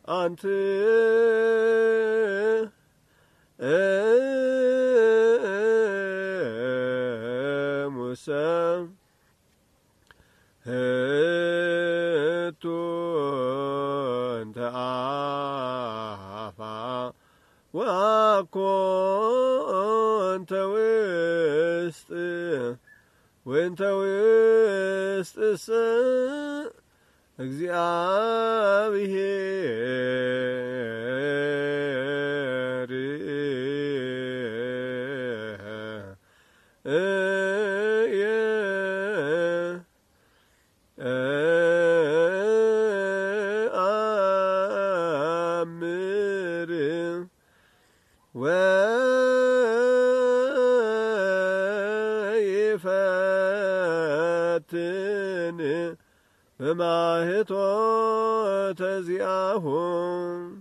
አንት ሙሰ ህቱ እንተ አፋ ወአኮ እንተ ውስጥ ወእንተ ውስጥሰ እግዚአብሔር አምር ወይፈትን በማኅቶተ ዚአሁ